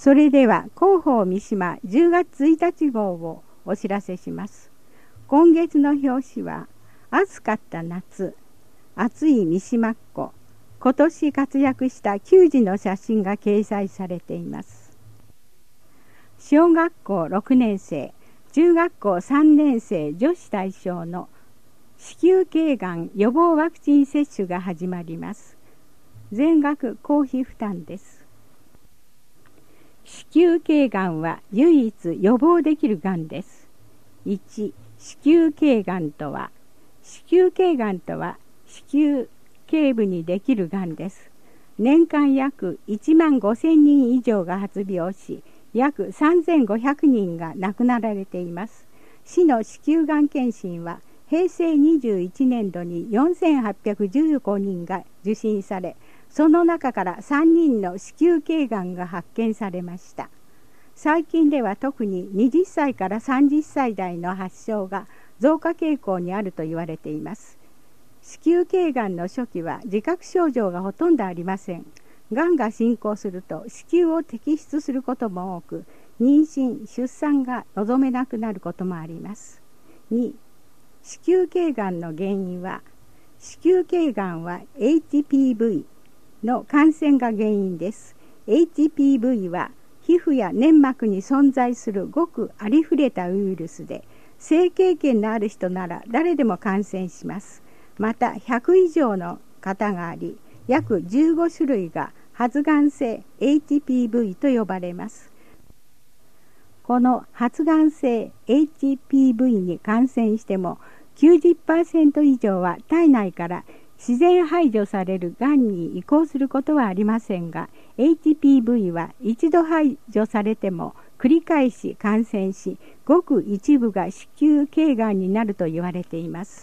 それでは広報三島10月1日号をお知らせします。今月の表紙は暑かった夏、暑い三島っ子、今年活躍した球児の写真が掲載されています。小学校6年生、中学校3年生女子対象の子宮頸がん予防ワクチン接種が始まります。全額公費負担です。子宮頸がんは唯一予防できるがんです。1、子宮頸がんとは、子宮頸がんとは子宮頸部にできるがんです。年間約1万5,000人以上が発病し、約3,500人が亡くなられています。市の子宮がん検診は平成21年度に4,815人が受診され、その中から3人の子宮頸がんが発見されました。最近では特に20歳から30歳代の発症が増加傾向にあると言われています。子宮頸がんの初期は自覚症状がほとんどありません。がんが進行すると子宮を摘出することも多く、妊娠・出産が望めなくなることもあります。2、子宮頸がんの原因は、子宮頸がんは HPV の感染が原因です。HPV は皮膚や粘膜に存在するごくありふれたウイルスで、性経験のある人なら誰でも感染します。また100以上の型があり、約15種類が発がん性 HPV と呼ばれます。この発がん性 HPV に感染しても 90% 以上は体内から自然排除されるがんに移行することはありませんが、 HPV は一度排除されても繰り返し感染し、ごく一部が子宮頸がんになると言われています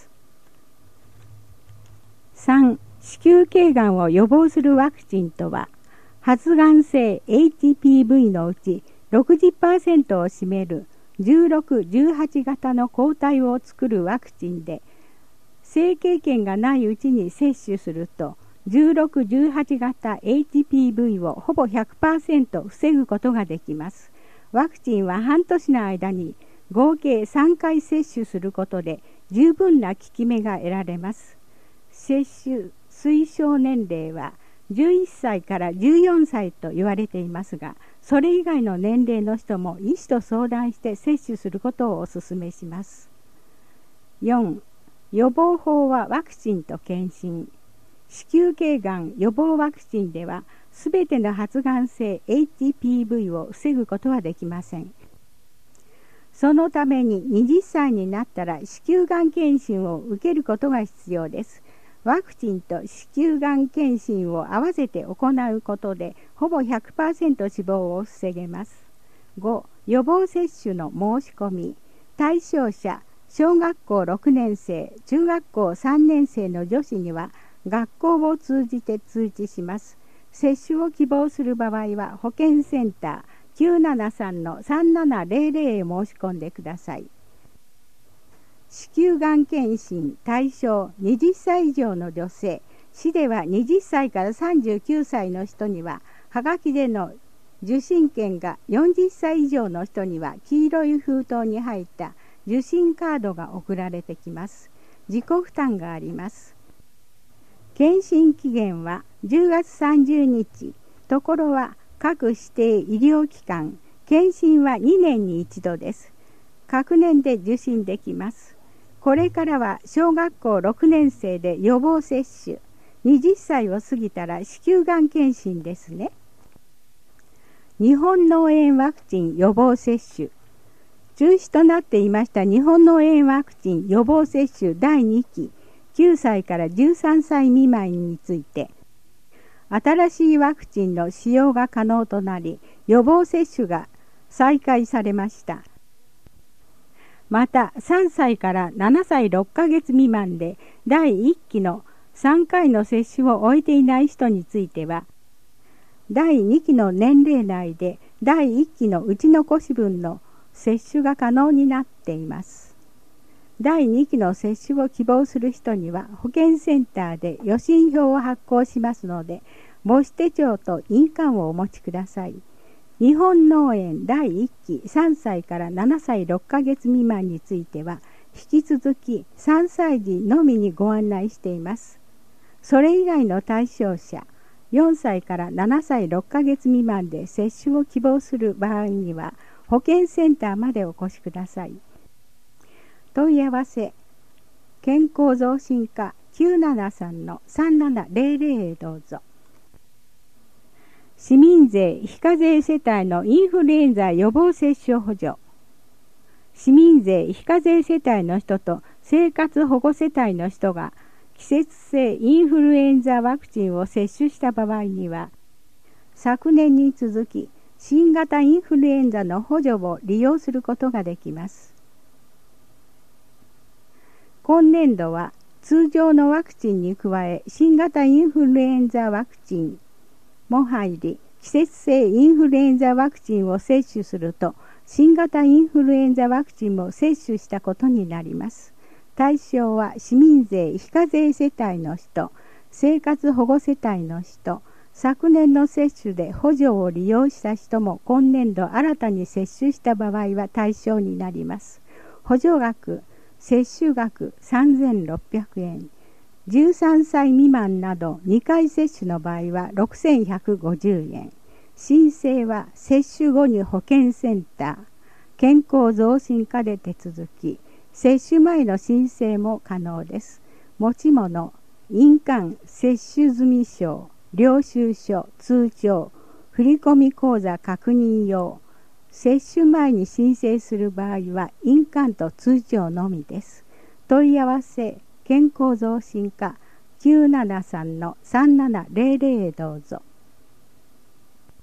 。3、子宮頸がんを予防するワクチンとは、発がん性 HPV のうち 60% を占める16、18型の抗体を作るワクチンで、性経験がないうちに接種すると、16、18型 HPV をほぼ 100% 防ぐことができます。ワクチンは半年の間に合計3回接種することで十分な効き目が得られます。接種推奨年齢は11歳から14歳と言われていますが、それ以外の年齢の人も医師と相談して接種することをお勧めします。4、予防法はワクチンと検診。子宮頸がん予防ワクチンでは、すべての発がん性 HPV を防ぐことはできません。そのために20歳になったら子宮がん検診を受けることが必要です。ワクチンと子宮がん検診を合わせて行うことで、ほぼ 100% 死亡を防げます。5、予防接種の申し込み。対象者、小学校6年生、中学校3年生の女子には、学校を通じて通知します。接種を希望する場合は、保健センター 973-3700 へ申し込んでください。子宮がん検診対象20歳以上の女性、市では20歳から39歳の人には、はがきでの受診券が、40歳以上の人には黄色い封筒に入った受診カードが送られてきます。自己負担があります。検診期限は10月30日。ところは各指定医療機関、検診は2年に一度です。各年で受診できます。これからは小学校6年生で予防接種、20歳を過ぎたら子宮がん検診ですね。日本脳炎ワクチン予防接種。中止となっていました日本脳炎ワクチン予防接種第2期、9歳から13歳未満について、新しいワクチンの使用が可能となり、予防接種が再開されました。また3歳から7歳6ヶ月未満で第1期の3回の接種を終えていない人については、第2期の年齢内で第1期の打ち残し分の接種が可能になっています。第2期の接種を希望する人には保健センターで予診票を発行しますので、母子手帳と印鑑をお持ちください。 日本脳炎第1期3歳から7歳6ヶ月未満については、引き続き3歳児のみにご案内しています。それ以外の対象者、4歳から7歳6ヶ月未満で接種を希望する場合には、保健センターまでお越しください。問い合わせ、健康増進課 973-3700 へどうぞ。市民税非課税世帯のインフルエンザ予防接種補助。市民税非課税世帯の人と生活保護世帯の人が季節性インフルエンザワクチンを接種した場合には、昨年に続き新型インフルエンザの補助を利用することができます。今年度は通常のワクチンに加え新型インフルエンザワクチンも入り、季節性インフルエンザワクチンを接種すると、新型インフルエンザワクチンも接種したことになります。対象は市民税非課税世帯の人、生活保護世帯の人、昨年の接種で補助を利用した人も今年度新たに接種した場合は対象になります。補助額、接種額3600円。13歳未満など2回接種の場合は6150円。申請は接種後に保健センター、健康増進課で手続き、接種前の申請も可能です。持ち物、印鑑、接種済証、領収書、通帳、振込口座確認用。接種前に申請する場合は印鑑と通帳のみです。問い合わせ、健康増進課 973-3700 へどうぞ。